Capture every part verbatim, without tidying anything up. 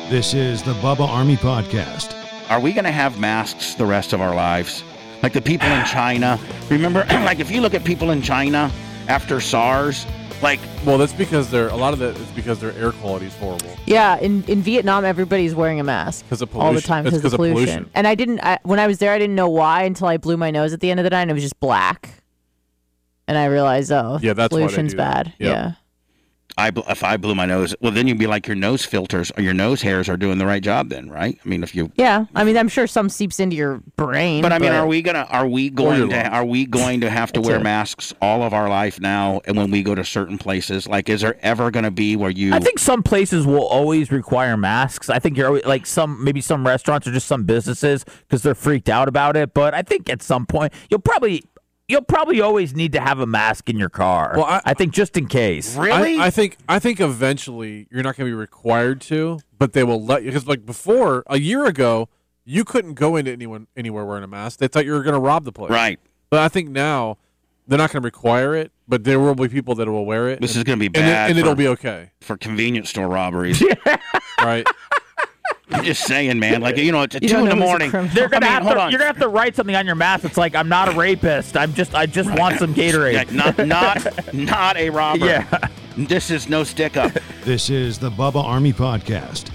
This is the Bubba Army Podcast. Are we going to have masks the rest of our lives? Like the people in China. Remember, like if you look at people in China after SARS, like... Well, that's because they're, a lot of that is because their air quality is horrible. Yeah, in, in Vietnam, everybody's wearing a mask. Because of pollution. All the time because of pollution. pollution. And I didn't, I, when I was there, I didn't know why until I blew my nose at the end of the night and it was just black. And I realized, oh, yeah, that's pollution's bad. Yep. Yeah. I, if I blew my nose, well, then you'd be like your nose filters or your nose hairs are doing the right job then, right? I mean, if you... Yeah, I mean, I'm sure some seeps into your brain. But I mean, but... are we gonna, are we going to, are we going to have to wear too. masks all of our life now? And when we go to certain places, like, is there ever going to be where you... I think some places will always require masks. I think you're always, like some, maybe some restaurants or just some businesses because they're freaked out about it. But I think at some point you'll probably... You'll probably always need to have a mask in your car. Well, I, I think just in case. Really? I, I think I think eventually you're not going to be required to, but they will let you. Because like before, a year ago, you couldn't go into anyone anywhere wearing a mask. They thought you were going to rob the place. Right. But I think now they're not going to require it, but there will be people that will wear it. This and, is going to be bad. And, it, and for, it'll be okay. For convenience store robberies. Right. I'm just saying, man. Like, you know, it's You two don't in the know who's a morning. criminal. They're gonna I mean, have hold to. on. You're gonna have to write something on your mask. It's like I'm not a rapist. I'm just. I just want some Gatorade. Yeah, not, not, not a robber. Yeah. This is no stick up. This is the Bubba Army Podcast.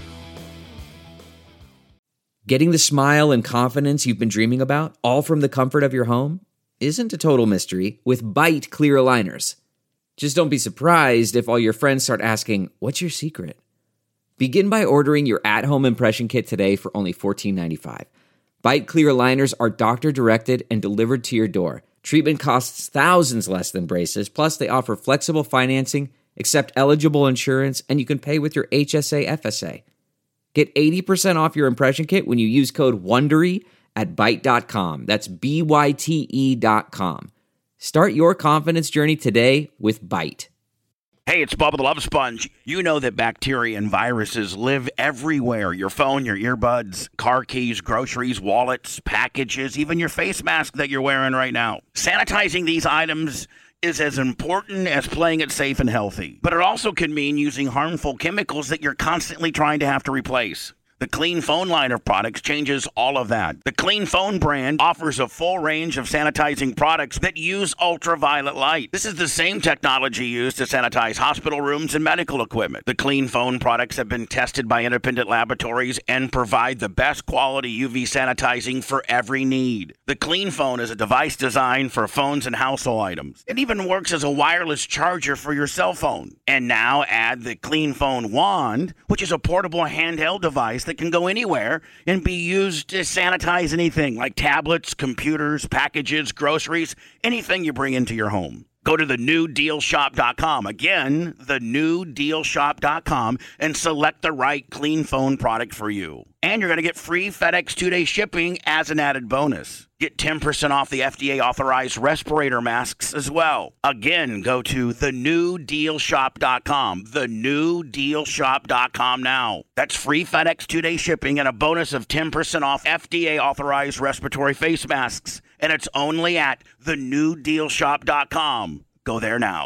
Getting the smile and confidence you've been dreaming about, all from the comfort of your home, isn't a total mystery with Byte clear aligners. Just don't be surprised if all your friends start asking, "What's your secret?" Begin by ordering your at-home impression kit today for only fourteen ninety-five. Byte clear aligners are doctor-directed and delivered to your door. Treatment costs thousands less than braces, plus they offer flexible financing, accept eligible insurance, and you can pay with your H S A F S A. Get eighty percent off your impression kit when you use code WONDERY at byte dot com. That's B Y T E dot com. Start your confidence journey today with Byte. Hey, it's Bubba the Love Sponge. You know that bacteria and viruses live everywhere. Your phone, your earbuds, car keys, groceries, wallets, packages, even your face mask that you're wearing right now. Sanitizing these items is as important as playing it safe and healthy. But it also can mean using harmful chemicals that you're constantly trying to have to replace. The Clean Phone line of products changes all of that. The Clean Phone brand offers a full range of sanitizing products that use ultraviolet light. This is the same technology used to sanitize hospital rooms and medical equipment. The Clean Phone products have been tested by independent laboratories and provide the best quality U V sanitizing for every need. The Clean Phone is a device designed for phones and household items. It even works as a wireless charger for your cell phone. And now add the Clean Phone Wand, which is a portable handheld device that can go anywhere and be used to sanitize anything like tablets, computers, packages, groceries, anything you bring into your home. Go to the new deal shop dot com. Again, the new deal shop dot com and select the right Clean Phone product for you. And you're going to get free FedEx two-day shipping as an added bonus. Get ten percent off the F D A-authorized respirator masks as well. Again, go to the new deal shop dot com. the new deal shop dot com now. That's free FedEx two-day shipping and a bonus of ten percent off F D A-authorized respiratory face masks. And it's only at the new deal shop dot com. Go there now.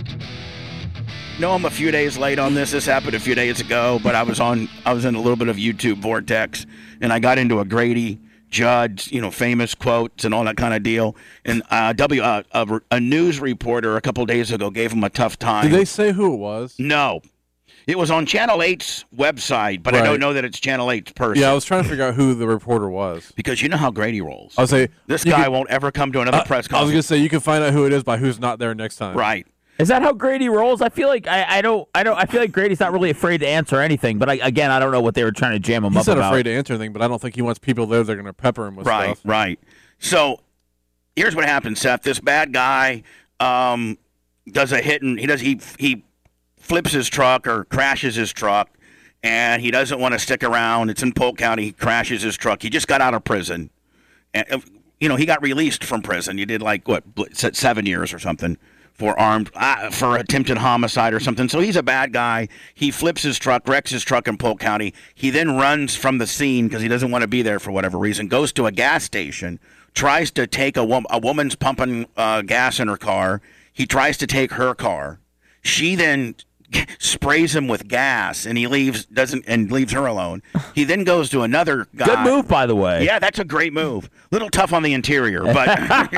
No, I'm a few days late on this. This happened a few days ago, but I was on. I was in a little bit of YouTube vortex, and I got into a Grady Judd, you know, famous quotes and all that kind of deal. And uh, W, uh, a, a news reporter a couple days ago gave him a tough time. Did they say who it was? No, it was on Channel eight's website, but right. I don't know that it's Channel eight's person. Yeah, I was trying to figure out who the reporter was because you know how Grady rolls. I was say this guy could, won't ever come to another uh, press conference. I was gonna say you can find out who it is by who's not there next time. Right. Is that how Grady rolls? I feel like I, I don't I don't I feel like Grady's not really afraid to answer anything. But I, again, I don't know what they were trying to jam him He's up not about. afraid to answer anything, but I don't think he wants people there. They're going to pepper him with right, stuff. Right, right. So here's what happened, Seth. This bad guy um, does a hit and he does he he flips his truck or crashes his truck, and he doesn't want to stick around. It's in Polk County. He crashes his truck. He just got out of prison, and you know he got released from prison. He did like what seven years or something. For armed, uh, for attempted homicide or something. So he's a bad guy. He flips his truck, wrecks his truck in Polk County. He then runs from the scene because he doesn't want to be there for whatever reason, goes to a gas station, tries to take a, wo- a woman's pumping uh, gas in her car. He tries to take her car. She then sprays him with gas, and he leaves doesn't and leaves her alone. He then goes to another guy. Good move, by the way. Yeah, that's a great move. Little tough on the interior, but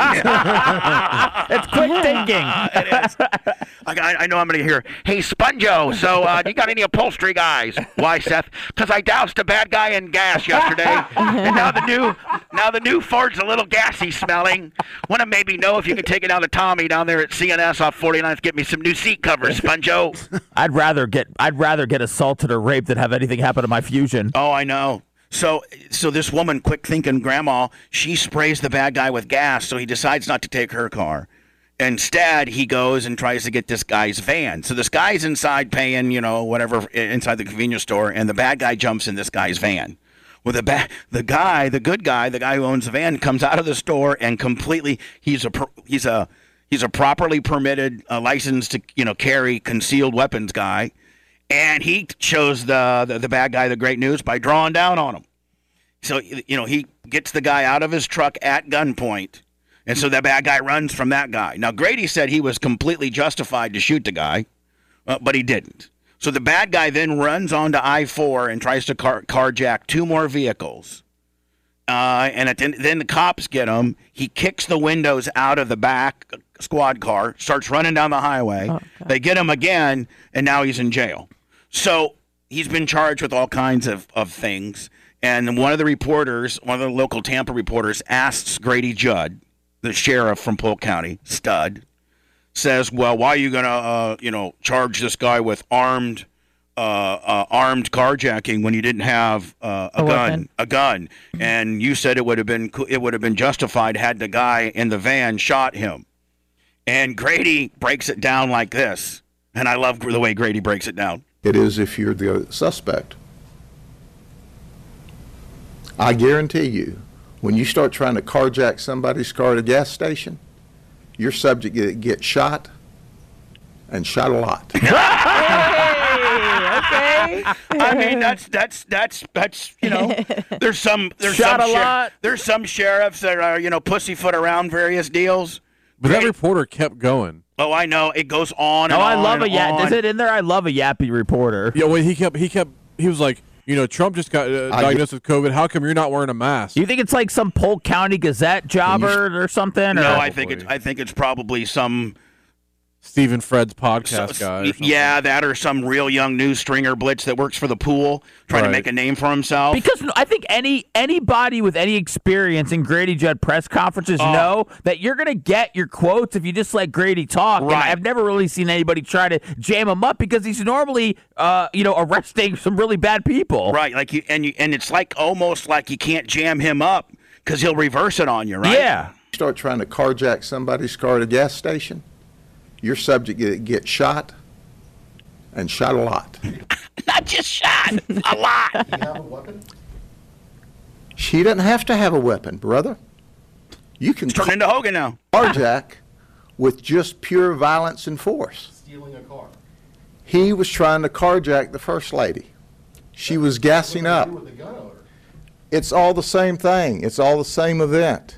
it's quick thinking. It is. I, I know I'm going to hear, hey, Sponjo, so uh, you got any upholstery guys? Why, Seth? Because I doused a bad guy in gas yesterday, and now the new now the new Ford's a little gassy smelling. Want to maybe know if you can take it down to Tommy down there at C N S off forty-ninth, get me some new seat covers, Sponjo. I'd rather get I'd rather get assaulted or raped than have anything happen to my Fusion. Oh, I know. So, so this woman, quick-thinking grandma, she sprays the bad guy with gas, so he decides not to take her car. Instead, he goes and tries to get this guy's van. So this guy's inside paying, you know, whatever, inside the convenience store, and the bad guy jumps in this guy's van. Well, the ba- the guy, the good guy, the guy who owns the van, comes out of the store and completely, he's a he's a he's a properly permitted, uh, licensed to, you know, carry concealed weapons guy. And he shows the, the the bad guy the great news by drawing down on him. So, you know, he gets the guy out of his truck at gunpoint. And so that bad guy runs from that guy. Now, Grady said he was completely justified to shoot the guy, uh, but he didn't. So the bad guy then runs onto I four and tries to car- carjack two more vehicles. Uh, and at the, then the cops get him. He kicks the windows out of the back squad car, starts running down the highway. Oh, they get him again, and now he's in jail. So he's been charged with all kinds of, of things. And one of the reporters, one of the local Tampa reporters, asks Grady Judd, the sheriff from Polk County, stud, says, well, why are you going to, uh, you know, charge this guy with armed uh, uh, armed carjacking when you didn't have uh, a, a gun, weapon. a gun? And you said it would have been it would have been justified had the guy in the van shot him. And Grady breaks it down like this. And I love the way Grady breaks it down. It is if you're the suspect. I guarantee you, when you start trying to carjack somebody's car at a gas station, you're subject to get shot, and shot a lot. Hey, okay. I mean, that's that's that's that's you know, there's some there's shot some a sher- lot. There's some sheriffs that are, you know, pussyfoot around various deals. But Great. that reporter kept going. Oh, I know. It goes on and Oh, on. I love and a yap. on. Is it in there? I love a yappy reporter. Yeah, well, he kept he kept he was like, you know, Trump just got uh, I diagnosed with COVID. How come you're not wearing a mask? You think it's like some Polk County Gazette jobber or something? No, or? I think it's I think it's probably some Stephen Fred's podcast so- guy. Or something. yeah, that or some real young news stringer blitz that works for the pool, trying to Right. make a name for himself. Because I think any anybody with any experience in Grady Judd press conferences Oh. know that you're going to get your quotes if you just let Grady talk. And Right. I've never really seen anybody try to jam him up because he's normally, uh, you know, arresting some really bad people. Right, like you and you and it's like almost like you can't jam him up because he'll reverse it on you, right? Yeah. You start trying to carjack somebody's car at a gas station, you're subject to get shot, and shot a lot. Not just shot, a lot. Do you have a weapon? She doesn't have to have a weapon, brother. You can It's turned into Hogan now. carjack with just pure violence and force. Stealing a car. He was trying to carjack the First Lady. She was gassing What up. do you do with the gun owner? It's all the same thing. It's all the same event.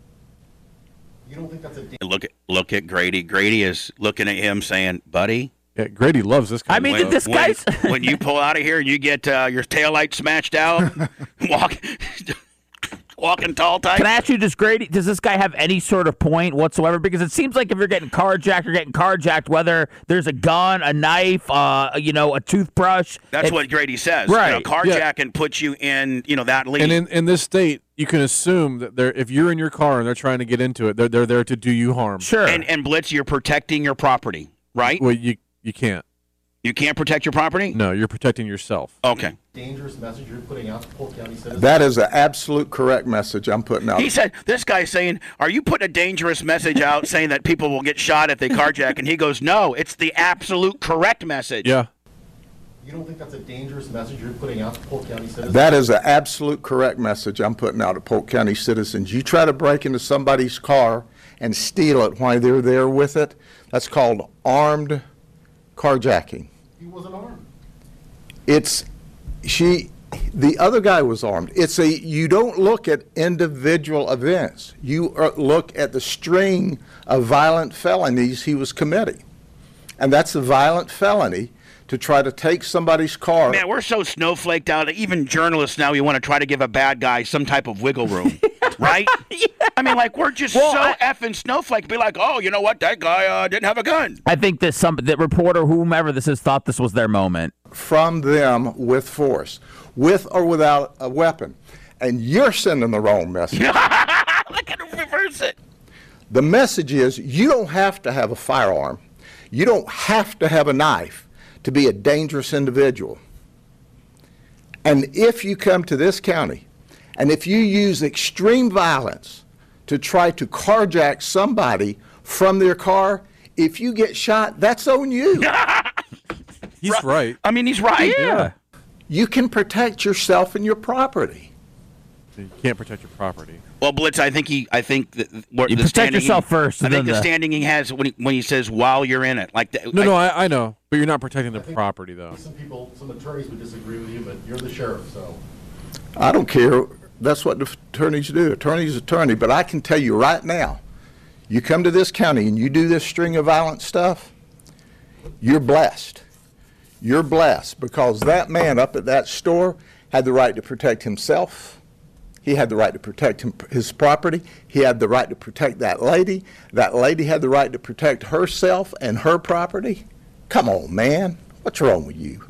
You don't think that's a Look at look at Grady. Grady is looking at him saying, "Buddy, Yeah, Grady loves this kind I of mean, stuff. this when, guy's. when you pull out of here and you get uh, your taillight smashed out, walk, walking tall type." Can I ask you, does Grady, does this guy have any sort of point whatsoever? Because it seems like if you're getting carjacked, you're getting carjacked, whether there's a gun, a knife, uh, you know, a toothbrush. That's It- what Grady says. Right. You know, carjacking puts you in, you know, that league. And in, in this state, you can assume that they're if you're in your car and they're trying to get into it, they're they're there to do you harm. Sure. and, and Blitz, you're protecting your property, right? Well, you you can't. You can't protect your property? No, you're protecting yourself. Okay. dangerous message you're putting out to Polk County citizens? That is an absolute correct message I'm putting out. He said, this guy's saying, are you putting a dangerous message out saying that people will get shot if they carjack? And he goes, no, it's the absolute correct message. Yeah. You don't think that's a dangerous message you're putting out to Polk County citizens? That is an absolute correct message I'm putting out to Polk County citizens. You try to break into somebody's car and steal it while they're there with it, that's called armed carjacking. He wasn't armed. It's, she, the other guy was armed. It's a, you don't look at individual events. You uh, look at the string of violent felonies he was committing. And that's a violent felony to try to take somebody's car. Man, we're so snowflaked out. Even journalists now, we want to try to give a bad guy some type of wiggle room, right? Yeah. I mean, like, we're just Well, so I- effing snowflake. Be like, oh, you know what? That guy uh, didn't have a gun. I think that some that reporter, whomever this is, thought this was their moment. From them with force, with or without a weapon. And you're sending the wrong message. Look at him reverse it. The message is you don't have to have a firearm. You don't have to have a knife to be a dangerous individual. And if you come to this county and if you use extreme violence to try to carjack somebody from their car, if you get shot, that's on you. He's right. I mean, he's right. Yeah. You can protect yourself and your property. You can't protect your property. Well, Blitz, I think he, I think that what You the protect standing yourself he, first, I and think then the the- standing he has when he, when he says while you're in it, like the, No, I, no, I, I know, but you're not protecting the property, though. Some people, some attorneys would disagree with you, but you're the sheriff, so. I don't care. That's what the attorneys do. Attorney's attorney. But I can tell you right now, you come to this county and you do this string of violent stuff, you're blessed. You're blessed because that man up at that store had the right to protect himself. He had the right to protect him, his property. He had the right to protect that lady. That lady had the right to protect herself and her property. Come on, man. What's wrong with you?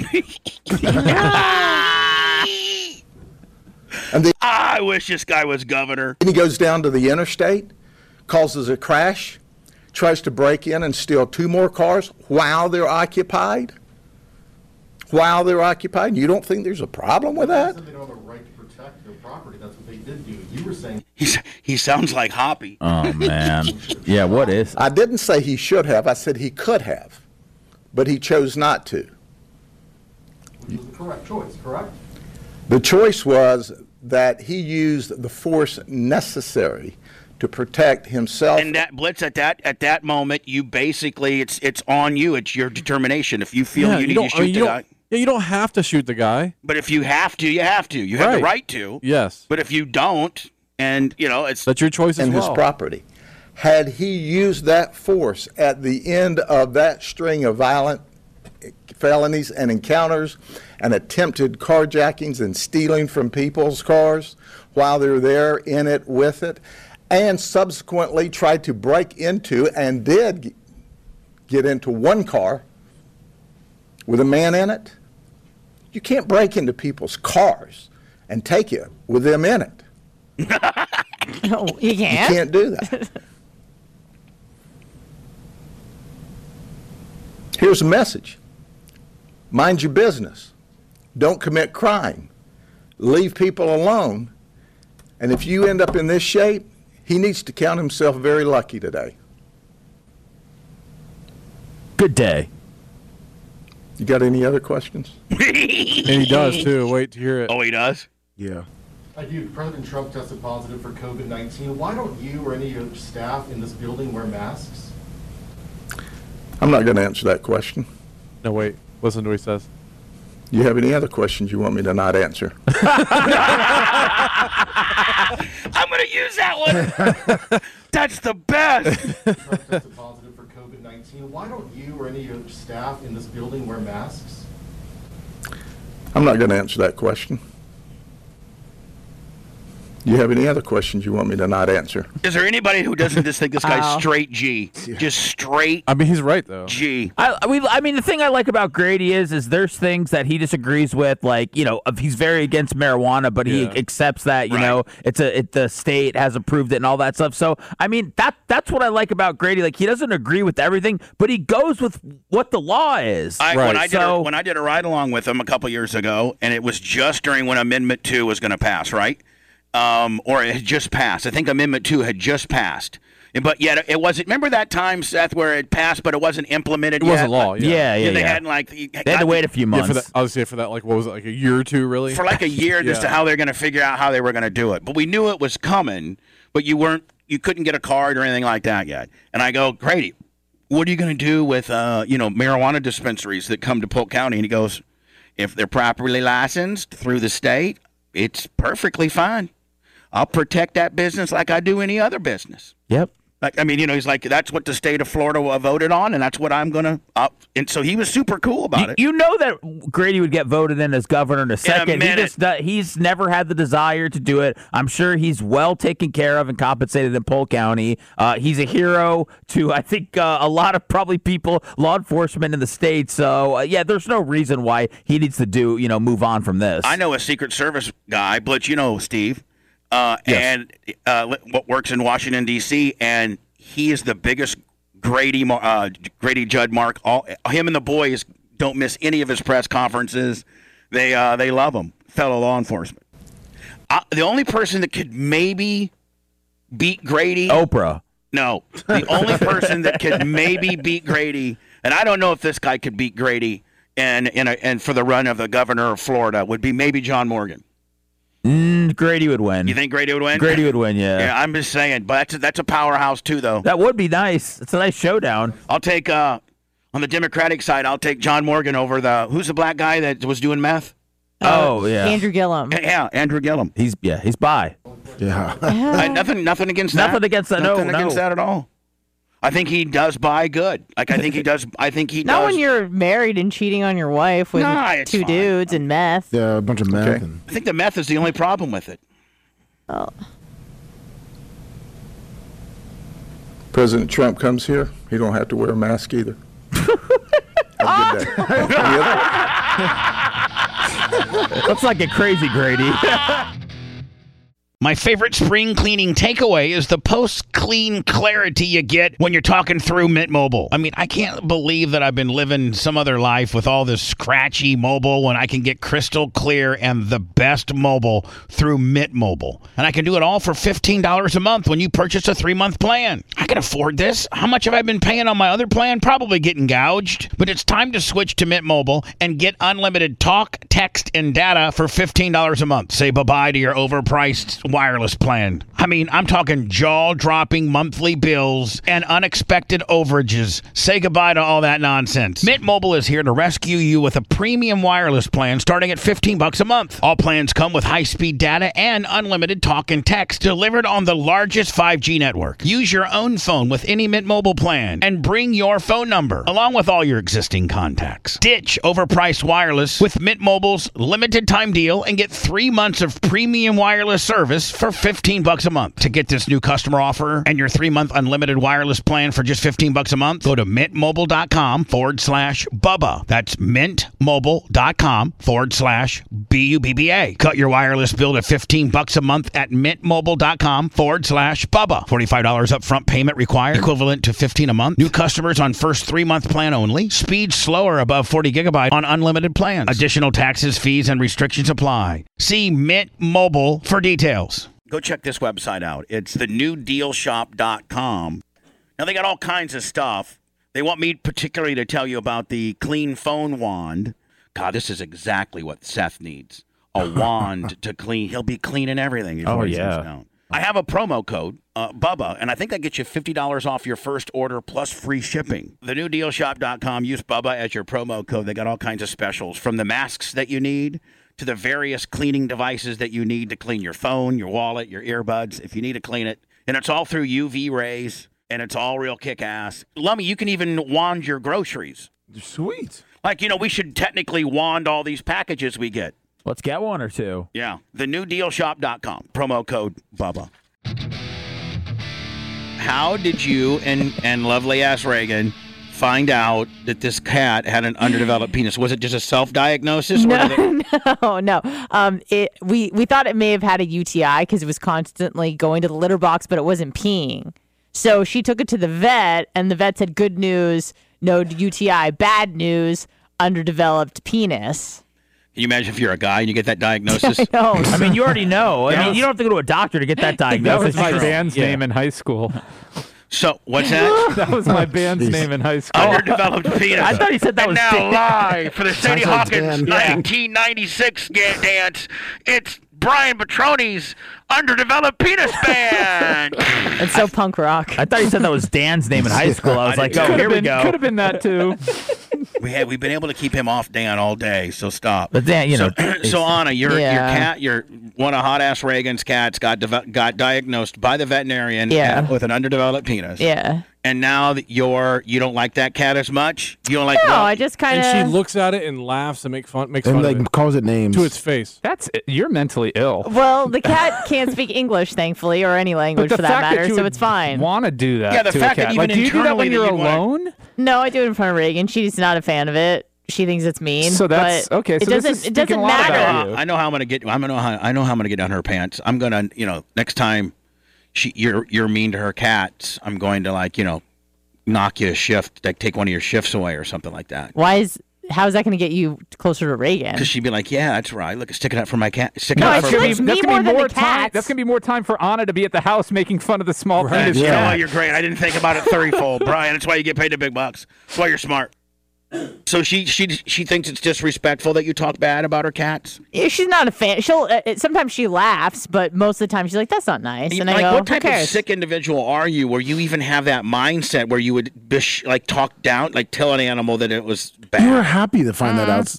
And then I wish this guy was governor. he goes down to the interstate, causes a crash, tries to break in and steal two more cars while they're occupied. While they're occupied. You don't think there's a problem with They that? said they don't have a right to protect their property. That's what they did do. You were saying He's, he sounds like Hoppy. Oh man. Yeah. What is? I didn't say he should have. I said he could have, but he chose not to. which was the correct choice, correct? The choice was that he used the force necessary to protect himself. And that Blitz at that at that moment, you basically it's it's on you. It's your determination. If you feel Yeah, you need don't- to I shoot mean, the you guy, don't- Yeah, you don't have to shoot the guy. but if you have to, you have to. You have the Right. right to. Yes. But if you don't, and you know it's That's your choice as and well. his property. Had he used that force at the end of that string of violent felonies and encounters and attempted carjackings and stealing from people's cars while they're there in it with it, and subsequently tried to break into and did get into one car with a man in it, you can't break into people's cars and take it with them in it. No, you You can't. can't do that. Here's a message. Mind your business. Don't commit crime. Leave people alone. And if you end up in this shape, he needs to count himself very lucky today. Good day. You got any other questions? And he does too. Wait to hear it. oh he does. Yeah. I do. President Trump tested positive for COVID nineteen. Why don't you or any of your staff in this building wear masks? I'm not going to answer that question. No, wait. Listen to what he says. You have any other questions you want me to not answer? I'm gonna use that one. That's the best. Trump tested positive for COVID nineteen. Why don't you or any of your staff in this building wear masks? I'm not going to answer that question. You have any other questions you want me to not answer? Is there anybody who doesn't just think this guy's Ow. straight G? Just straight I mean, he's right though. G. I, I mean, I mean, the thing I like about Grady is, is there's things that he disagrees with, like you know, if he's very against marijuana, but he Yeah. accepts that you Right. know it's a it, the state has approved it and all that stuff. So I mean, that that's what I like about Grady. Like he doesn't agree with everything, but he goes with what the law is. I, Right. when I did So- a, when I did a ride along with him a couple years ago, and it was just during when Amendment Two was going to pass, right? Um, or it had just passed. I think Amendment Two had just passed, but yet it wasn't. Remember that time, Seth, where it passed, but it wasn't implemented It yet? wasn't law. yeah, Yeah. yeah, yeah. Yeah, they hadn't like they They had to wait a few Yeah, months. for that, I would say for that, like, what was it, like a year or two, really? for like a year as to Yeah. how they're going to figure out how they were going to do it. But we knew it was coming, but you weren't, you couldn't get a card or anything like that yet. And I go, Grady, what are you going to do with, uh, you know, marijuana dispensaries that come to Polk County? And he goes, if they're properly licensed through the state, it's perfectly fine. I'll protect that business like I do any other business. Yep. Like, I mean, you know, he's like, that's what the state of Florida voted on, and that's what I'm going to up. And so he was super cool about you, it. You know that Grady would get voted in as governor in a second. In a minute. He just, uh, he's never had the desire to do it. I'm sure he's well taken care of and compensated in Polk County. Uh, he's a hero to, I think, uh, a lot of probably people, law enforcement in the state. So, uh, yeah, there's no reason why he needs to do, you know, move on from this. I know a Secret Service guy, Blitz, you know, Steve. Uh, Yes. and uh, what works in Washington, D C, and he is the biggest Grady uh, Grady Judd Mark. All him and the boys don't miss any of his press conferences. They uh, they love him, fellow law enforcement. Uh, the only person that could maybe beat Grady, Oprah. no, the only person that could maybe beat Grady, and I don't know if this guy could beat Grady, and and and for the run of the governor of Florida would be maybe John Morgan. Mm, Grady would win. You think Grady would win? Grady would win, yeah. Yeah, I'm just saying, but that's a, that's a powerhouse too, though. That would be nice. It's a nice showdown. I'll take uh, on the Democratic side. I'll take John Morgan over the who's the black guy that was doing meth? Oh, yeah. Andrew Gillum. Yeah, Andrew Gillum. He's yeah, he's by. Yeah. Uh, nothing, nothing against that. Nothing against that. No, Nothing no. against that at all. I think he does buy good. Like I think he does. I think he Not does. when you're married and cheating on your wife with Nah, it's two fine. dudes and meth. Yeah, a bunch of meth. Okay. And I think the meth is the only problem with it. Oh. President Trump comes here, he don't have to wear a mask either. Have a good day. Any other? Let's not get crazy, Grady. My favorite spring cleaning takeaway is the post-clean clarity you get when you're talking through Mint Mobile. I mean, I can't believe that I've been living some other life with all this scratchy mobile when I can get crystal clear and the best mobile through Mint Mobile. And I can do it all for fifteen dollars a month when you purchase a three-month plan. I can afford this. How much have I been paying on my other plan? Probably getting gouged. But it's time to switch to Mint Mobile and get unlimited talk, text, and data for fifteen dollars a month. Say bye-bye to your overpriced wireless plan. I mean, I'm talking jaw-dropping monthly bills and unexpected overages. Say goodbye to all that nonsense. Mint Mobile is here to rescue you with a premium wireless plan starting at fifteen bucks a month. All plans come with high-speed data and unlimited talk and text delivered on the largest five G network. Use your own phone with any Mint Mobile plan and bring your phone number along with all your existing contacts. Ditch overpriced wireless with Mint Mobile's limited time deal and get three months of premium wireless service for fifteen bucks a month. To get this new customer offer and your three-month unlimited wireless plan for just fifteen bucks a month, go to mintmobile.com forward slash Bubba. That's mintmobile.com forward slash B U B B A. Cut your wireless bill to fifteen bucks a month at mintmobile.com forward slash Bubba. forty-five dollars upfront payment required, equivalent to fifteen a month. New customers on first three-month plan only. Speed slower above forty gigabyte on unlimited plans. Additional taxes, fees, and restrictions apply. See Mint Mobile for details. Go check this website out. It's the new deal shop dot com. Now, they got all kinds of stuff. They want me particularly to tell you about the Clean Phone Wand. God, this is exactly what Seth needs. A wand to clean. He'll be cleaning everything. before Oh, he sits yeah. down. I have a promo code, uh, Bubba, and I think that gets you fifty dollars off your first order plus free shipping. The new deal shop dot com. Use Bubba as your promo code. They got all kinds of specials, from the masks that you need to the various cleaning devices that you need to clean your phone, your wallet, your earbuds, if you need to clean it. And it's all through U V rays, and it's all real kick-ass. Lummy, you can even wand your groceries. sweet. Like, you know, we should technically wand all these packages we get. Let's get one or two. Yeah. the new deal shop dot com. Promo code Bubba. How did you and, and lovely-ass Reagan find out that this cat had an underdeveloped penis? Was it just a self-diagnosis? No, or did it- no, no. Um, it we we thought it may have had a U T I because it was constantly going to the litter box, but it wasn't peeing. So she took it to the vet, and the vet said, "Good news, no U T I. Bad news, underdeveloped penis." Can you imagine if you're a guy and you get that diagnosis? I know. I mean, you already know. I Yeah. mean, you don't have to go to a doctor to get that That diagnosis. was my Sure. band's Yeah. name in high school. So, what's that? That was my band's name in high school. Underdeveloped penis. I thought he said that and was now Dan. live for the Sadie Sounds like Hawkins Dan. nineteen ninety-six ga- dance. It's Brian Petroni's underdeveloped penis band. It's so punk rock. I thought he said that was Dan's name in high school. I was like, oh, Could here have we been, go. could have been that too. We had we've been able to keep him off Dan all day, so stop. But Dan, you know, so, so Anna, your Yeah. your cat, your one of hot ass Reagan's cats got deve- got diagnosed by the veterinarian Yeah. with an underdeveloped penis. Yeah. And now that you're you don't like that cat as much. You don't like. No, well, I just kind And she of. looks at it and laughs and make fun, makes And fun like of it calls it names. to its face. That's you're mentally ill. Well, the cat can't speak English, thankfully, or any language But for the that fact matter, that you so would it's fine. Want to do that? Yeah, the to fact a that cat. even like, do you do that when internally you're that you wanna- alone? No, I do it in front of Reagan. She's not a fan of it. She thinks it's mean. So that's- but okay, so it this doesn't. is It speaking doesn't a lot matter. about you. I know how I'm gonna get. I'm gonna know how I know how I'm gonna get down her pants. I'm gonna, you know, next time she you're you're mean to her cats, I'm going to like, you know, knock you a shift, like take one of your shifts away or something like that. Why is? How is that going to get you closer to Reagan? Because she'd be like, yeah, that's right. Look, sticking up for my cat. Sticking No, up it's for really- me. It's me that's gonna more be than more the time. cats. That's gonna be more time for Anna to be at the house making fun of the small Right. penis You know cat. what? You're great. I didn't think about it thirty-fold, Brian. That's why you get paid the big bucks. That's why you're smart. So she she she thinks it's disrespectful that you talk bad about her cats. Yeah, she's not a fan. She'll uh, uh, sometimes she laughs, but most of the time she's like, "That's not nice." And I like, go, what type "Who of cares?" sick individual are you, where you even have that mindset where you would bish, like talk down, like tell an animal that it was bad? You were happy to find that out.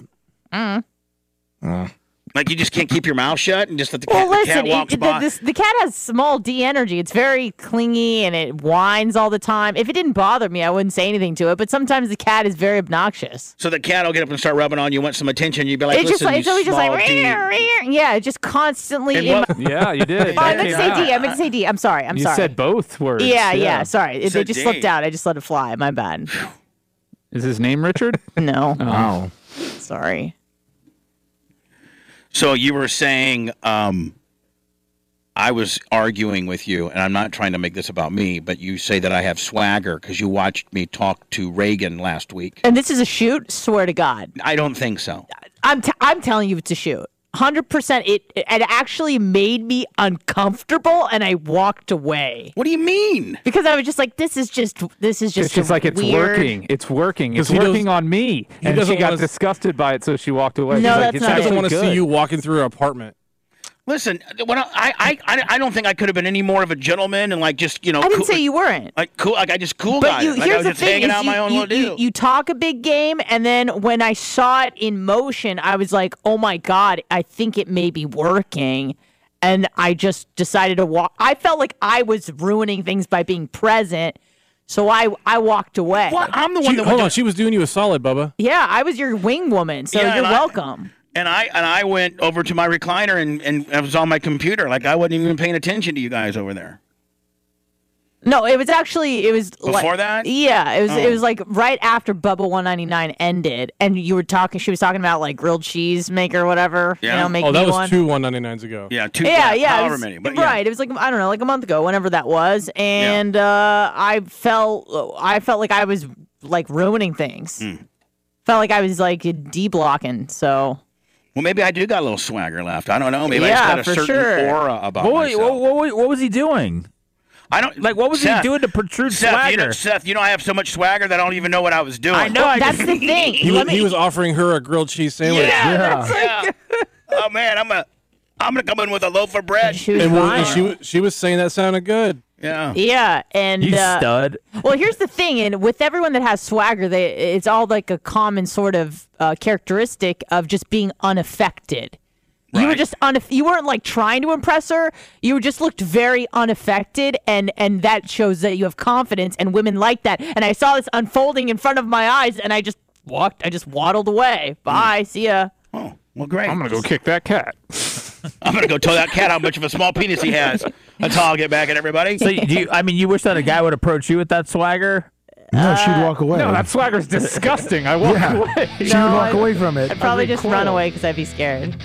Like you just can't keep your mouth shut and just let the Well, cat, the listen, cat it, walks it- by. the, this, the cat has small D energy. It's very clingy and it whines all the time. If it didn't bother me, I wouldn't say anything to it. But sometimes the cat is very obnoxious. So the cat will get up and start rubbing on you, want some attention. You'd be like, it's just listen, like you it's always just small like, D." "Rear, rear." Yeah, it's just constantly. And In what- my, Yeah, you did. oh, I meant to Yeah. say D. I meant to say D. I'm sorry. I'm you sorry. said both words. yeah, yeah, Sorry, It- they Said just D. slipped out. I just let it fly. My bad. Is his name Richard? No, Wow. sorry. So you were saying, um, I was arguing with you, and I'm not trying to make this about me, but you say that I have swagger because you watched me talk to Reagan last week. And this is a shoot. Swear to God. I don't think so. I'm t- I'm telling you it's a shoot. one hundred percent. It it actually made me uncomfortable, and I walked away What do you mean? because I was just like, "This is just this is just It's just a like it's weird... working. It's working. It's 'Cause he working does- on me. he And she doesn't got wanna- disgusted by it, so she walked away. No, She's like, that's it's not She doesn't it. want to actually see good. you walking through her apartment. Listen, when I, I, I, I don't think I could have been any more of a gentleman and like just, you know, I didn't cool, say you weren't. like cool, like I just cool But guy. you, like I here's was the just thing: hanging is out my you, own you, little you, deal. you talk a big game, and then when I saw it in motion, I was like, "Oh my God, I think it may be working." And I just decided to walk. I felt like I was ruining things by being present, so I I walked away. What? I'm the one She, that hold went on, to- she was doing you a solid, Bubba. Yeah, I was your wing woman, so Yeah, you're and I- welcome. And I and I went over to my recliner and, and I was on my computer. Like I wasn't even paying attention to you guys over there. No, it was actually it was Before like, that? Yeah, it was Oh. it was like right after Bubba one ninety-nine ended, and you were talking. She was talking about like grilled cheese maker, or whatever. Yeah. You know, make Oh, that me was one. two one ninety-nines ago. Yeah, two. Yeah, yeah, it however was- many. But yeah. right. It was like I don't know, like a month ago, whenever that was, and uh, I felt I felt like I was like ruining things. Hmm. Felt like I was like D blocking. So Well, maybe I do got a little swagger left. I don't know. Maybe Yeah, I just for got a certain sure. aura about What, myself. what, what, what, what was he doing? I don't Like, what was Seth, he doing to protrude Seth, swagger? You know, Seth, you know I have so much swagger that I don't even know what I was doing. I know. I that's just, the thing. He, Let was, he me- was offering her a grilled cheese sandwich. Yeah, yeah. Oh man, I'm a, I'm gonna come in with a loaf of bread. She was And, well, fine. and she was she was saying that sounded good. Yeah. Yeah, and you uh, stud. well, here's the thing, and with everyone that has swagger, they it's all like a common sort of uh, characteristic of just being unaffected. You were Right. just unaff- you weren't like trying to impress her. You just looked very unaffected, and and that shows that you have confidence, and women like that. And I saw this unfolding in front of my eyes, and I just walked. I just waddled away. Bye. See ya. Oh, well, great. I'm gonna go kick that cat. I'm gonna go tell that cat how much of a small penis he has. That's how I'll get back at everybody. So, do you, I mean, you wish that a guy would approach you with that swagger? No, she'd walk away. No, that swagger's disgusting. I walk Yeah. away. She No, would walk I- away from it. I'd probably just run recoil. away because I'd be scared.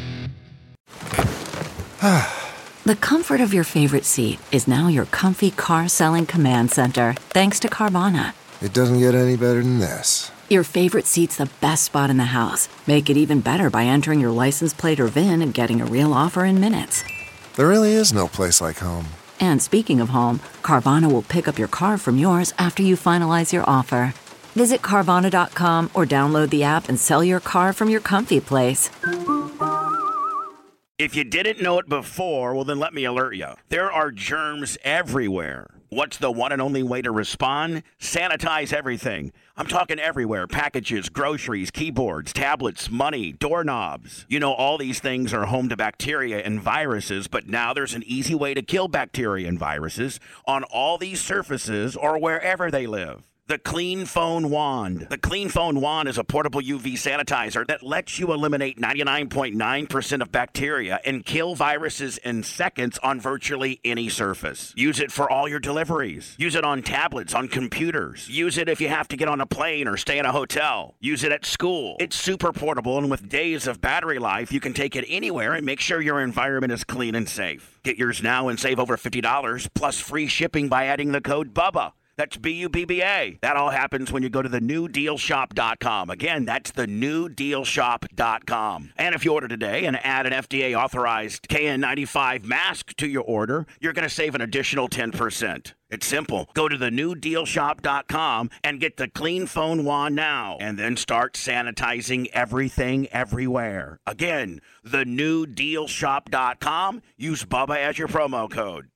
The comfort of your favorite seat is now your comfy car selling command center, thanks to Carvana. It doesn't get any better than this. Your favorite seat's the best spot in the house. Make it even better by entering your license plate or V I N and getting a real offer in minutes. There really is no place like home. And speaking of home, Carvana will pick up your car from yours after you finalize your offer. Visit Carvana dot com or download the app and sell your car from your comfy place. If you didn't know it before, well, then let me alert you. There are germs everywhere. What's the one and only way to respond? Sanitize everything. I'm talking everywhere. Packages, groceries, keyboards, tablets, money, doorknobs. You know, all these things are home to bacteria and viruses, but now there's an easy way to kill bacteria and viruses on all these surfaces or wherever they live. The Clean Phone Wand. The Clean Phone Wand is a portable U V sanitizer that lets you eliminate ninety-nine point nine percent of bacteria and kill viruses in seconds on virtually any surface. Use it for all your deliveries. Use it on tablets, on computers. Use it if you have to get on a plane or stay in a hotel. Use it at school. It's super portable, and with days of battery life, you can take it anywhere and make sure your environment is clean and safe. Get yours now and save over fifty dollars plus free shipping by adding the code BUBBA. That's B U B B A. That all happens when you go to the new deal shop dot com. Again, that's the new deal shop dot com. And if you order today and add an F D A-authorized K N ninety-five mask to your order, you're going to save an additional ten percent. It's simple. Go to the new deal shop dot com and get the Clean Phone Wand now, and then start sanitizing everything everywhere. Again, the new deal shop dot com. Use Bubba as your promo code.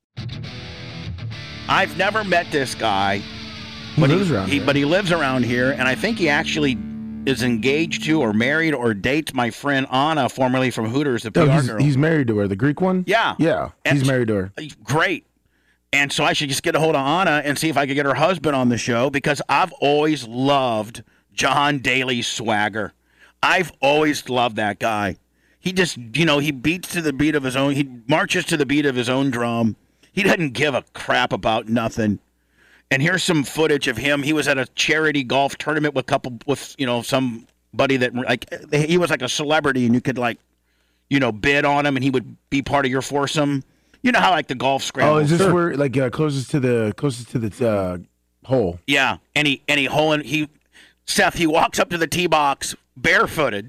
I've never met this guy, but he lives he, around he here. but he lives around here, and I think he actually is engaged to or married or dates my friend Anna, formerly from Hooters, the P No, R he's, girl. he's married to her, the Greek one. Yeah. Yeah, And he's married to her. Great. And so I should just get a hold of Anna and see if I could get her husband on the show, because I've always loved John Daly's swagger. I've always loved that guy. He just, you know, he beats to the beat of his own, he marches to the beat of his own drum. He doesn't give a crap about nothing. And here's some footage of him. He was at a charity golf tournament with a couple, with, you know, somebody that, like, he was like a celebrity, and you could, like, you know, bid on him, and he would be part of your foursome. You know how, like, the golf scramble. Oh, is this where, like, uh, closest to the closest to the uh, hole? Yeah. And he, and he, hole in, he, Seth, he walks up to the tee box barefooted,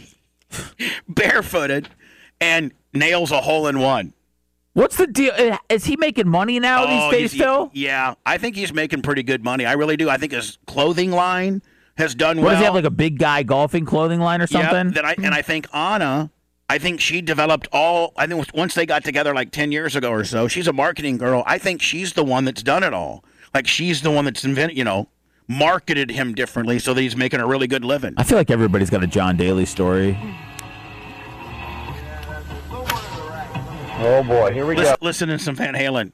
barefooted, and nails a hole in one. What's the deal? Is he making money now Oh, these days, he's- Phil? Yeah, I think he's making pretty good money. I really do. I think his clothing line has done What well. does he have, like a big guy golfing clothing line or something? Yeah, that I, and I think Anna, I think she developed all, I think once they got together like ten years ago or so, she's a marketing girl. I think she's the one that's done it all. Like, she's the one that's invented, you know, marketed him differently so that he's making a really good living. I feel like everybody's got a John Daly story. Oh boy, here we listen, go. Listen to some Van Halen.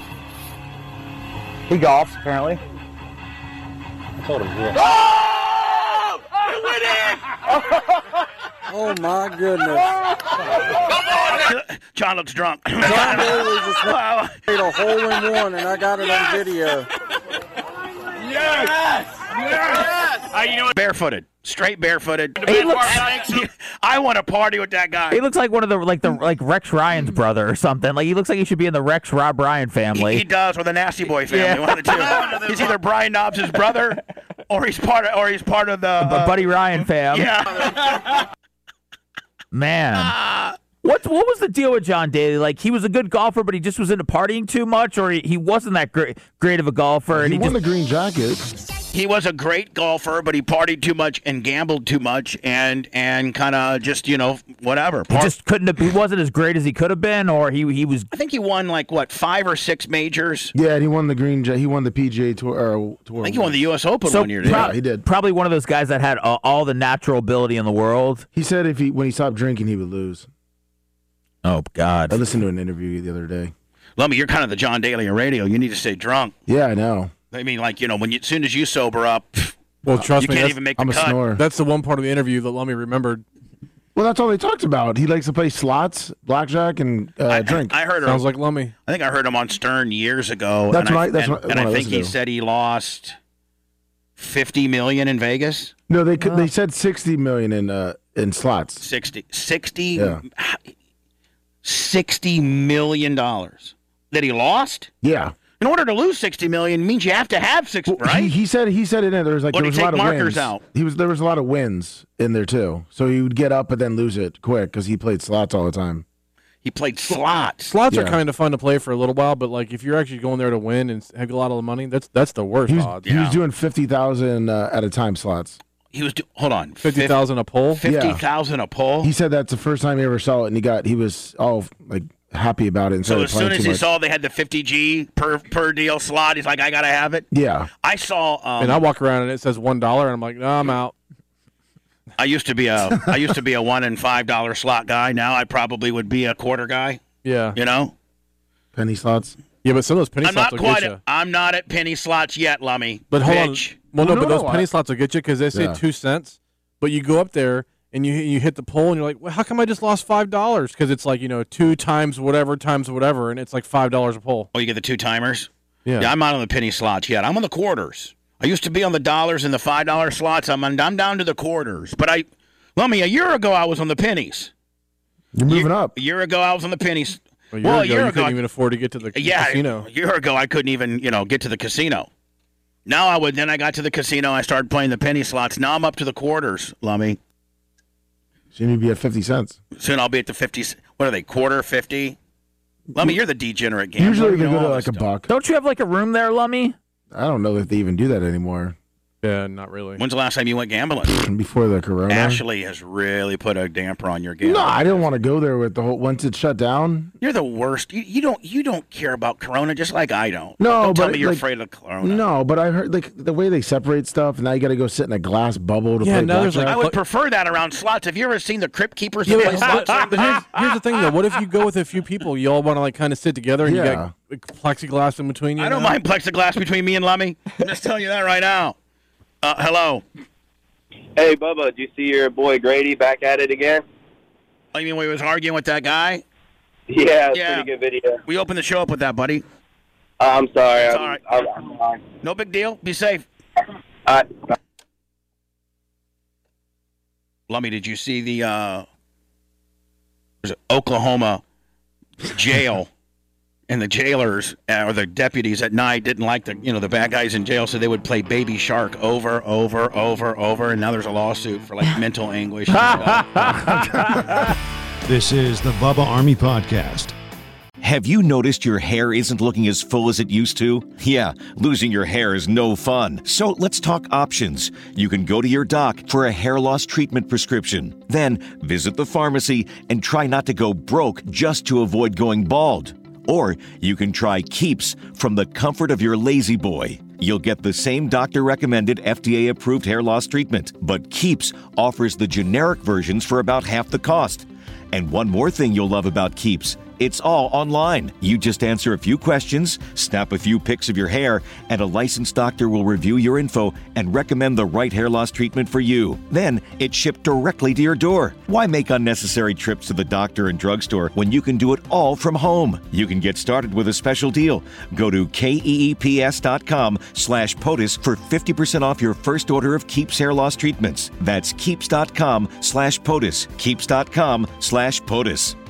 He golfs, apparently. I told him, yeah. Oh! It went in! Oh my goodness. John looks drunk. John Daly just made a hole in one, and I got it on video. Yes! Yes! Uh, you know what? Barefooted. Straight barefooted. He looks- I want to party with that guy. He looks like one of the like the like Rex Ryan's brother or something. Like he looks like he should be in the Rex Rob Ryan family. He, he does, or the Nasty Boy family. Yeah. One of the two. He's either Brian Knobs' brother, or he's part of, or he's part of the uh, Buddy Ryan fam. Yeah. Man. What what was the deal with John Daly? Like, he was a good golfer, but he just was into partying too much, or he, he wasn't that great great of a golfer. He and he won just, the green jacket. He was a great golfer, but he partied too much and gambled too much, and and kind of just, you know, whatever. he just couldn't have, he wasn't as great as he could have been, or he he was. I think he won like what five or six majors. Yeah, and he won the green. Ja- he won the P G A tour. Or, tour I think he won the U S Open So one year. pro- didn't Yeah, he did. Probably one of those guys that had uh, all the natural ability in the world. He said if he when he stopped drinking, he would lose. Oh God! I listened to an interview the other day. Lummy, you're kind of the John Daly of radio. You need to stay drunk. Yeah, I know. I mean, like, you know, when you, as soon as you sober up, Well, trust you me, can't that's, even make the I'm a cut. snorer. that's the one part of the interview that Lummy remembered. Well, that's all they talked about. He likes to play slots, blackjack, and uh, I, drink. I heard Sounds him. like Lummy. I think I heard him on Stern years ago. That's and what I, I- that's and, what- and what I I think listened he to. said he lost fifty million in Vegas. no, they could, they said sixty million in uh, in slots. sixty, sixty, Yeah. sixty million dollars that he lost. Yeah, In order to lose sixty million means you have to have six, Well, right? He, he said he said it in there was like Or there did was he a lot take of markers wins. out? He was there was a lot of wins in there too. So he would get up and then lose it quick because he played slots all the time. He played slots. Slots are Yeah. kind of fun to play for a little while, but like if you're actually going there to win and have a lot of the money, that's that's the worst He was, odds. he was Yeah. doing fifty thousand uh, at a time slots. He was do- hold on, Fifty thousand a pull. fifty thousand a pull. He said that's the first time he ever saw it, and he got he was all like happy about it. So Instead as of playing soon as too he much. saw they had the fifty G per per deal slot, he's like, I gotta have it. Yeah. I saw. Um, and I walk around and it says one dollar, and I'm like, no, I'm out. I used to be a I used to be a one and five dollar slot guy. Now I probably would be a quarter guy. Yeah. You know. Penny slots. Yeah, but some of those penny I'm slots not will quite. get you. A, I'm not at penny slots yet, Lummy. But hold Bitch. on. Well, no, No, but those no, penny I- slots will get you because they say Yeah. two cents. But you go up there and you you hit the pole and you're like, well, how come I just lost five dollars? Because it's like, you know, two times whatever times whatever, and it's like five dollars a pole. Oh, you get the two timers. Yeah. Yeah, I'm not on the penny slots yet. I'm on the quarters. I used to be on the dollars and the five dollar slots. I'm on, I'm down to the quarters. But I, Lummy, a year ago I was on the pennies. You're moving year, up. A year ago I was on the pennies. A year well, ago, a year you ago, couldn't I- even afford to get to the yeah, casino. a year ago I couldn't even, you know, get to the casino. Now I would. Then I got to the casino. I started playing the penny slots. Now I'm up to the quarters, Lummy. So you need to be at fifty cents. Soon I'll be at the fifty. What are they? Quarter, fifty? Lummy, you're the degenerate gambler. Usually You they know go to all like this a stuff. buck. Don't you have like a room there, Lummy? I don't know if they even do that anymore. Yeah, not really. When's the last time you went gambling? Before the corona. Ashley has really put a damper on your gambling. No, I didn't want to go there with the whole once it shut down. You're the worst. You, you don't you don't care about Corona just like I don't. No, don't tell but me you're like- afraid of Corona. No, but I heard like the way they separate stuff. Now you got to go sit in a glass bubble to Yeah, play now there's, like, blackjack. I would prefer that around slots. Have you ever seen the Crypt Keepers Yeah, that but, play slots? but, but here's, here's the thing, though. What if you go with a few people? You all want to like kind of sit together, and you Yeah. got like, plexiglass in between you. I don't now? mind plexiglass between me and Lummy. I'm just telling you that right now. Uh, hello. Hey, Bubba, did you see your boy Grady back at it again? Oh, you mean we was arguing with that guy? Yeah, it's Yeah. a pretty good video. We opened the show up with that, buddy. Uh, I'm sorry. It's I'm, all right. I'm, I'm fine. No big deal. Be safe. Uh, Lummy, did you see the uh, there's an Oklahoma jail, and the jailers uh, or the deputies at night didn't like the you know the bad guys in jail, so they would play Baby Shark over, over, over, over, and now there's a lawsuit for like mental anguish. And stuff. This is the Bubba Army Podcast. Have you noticed your hair isn't looking as full as it used to? Yeah, losing your hair is no fun. So let's talk options. You can go to your doc for a hair loss treatment prescription. Then visit the pharmacy and try not to go broke just to avoid going bald. Or you can try Keeps from the comfort of your lazy boy. You'll get the same doctor-recommended F D A-approved hair loss treatment, but Keeps offers the generic versions for about half the cost. And one more thing you'll love about Keeps, it's all online. You just answer a few questions, snap a few pics of your hair, and a licensed doctor will review your info and recommend the right hair loss treatment for you. Then it's shipped directly to your door. Why make unnecessary trips to the doctor and drugstore when you can do it all from home? You can get started with a special deal. Go to keeps.com slash POTUS for fifty percent off your first order of Keeps hair loss treatments. That's keeps.com slash POTUS. Keeps.com slash POTUS.